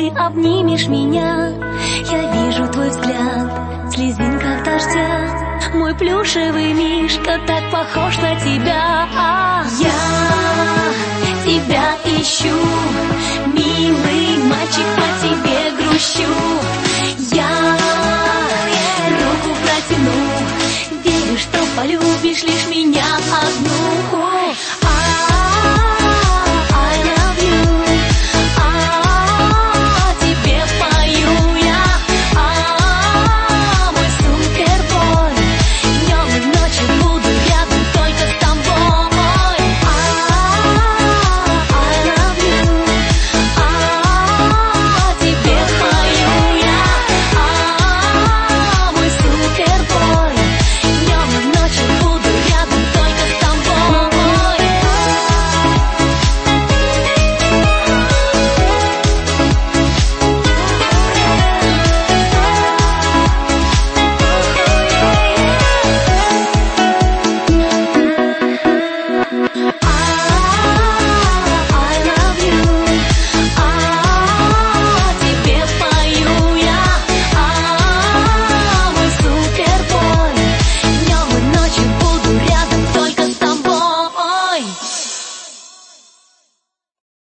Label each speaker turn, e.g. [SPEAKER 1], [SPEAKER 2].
[SPEAKER 1] ты обнимешь меня. Я вижу твой взгляд, слезинка дождя. Мой плюшевый мишка так похож на тебя. Я тебя ищу, милый мальчик, по тебе грущу. Я руку протяну, верю, что полюбишь лишь меня одну.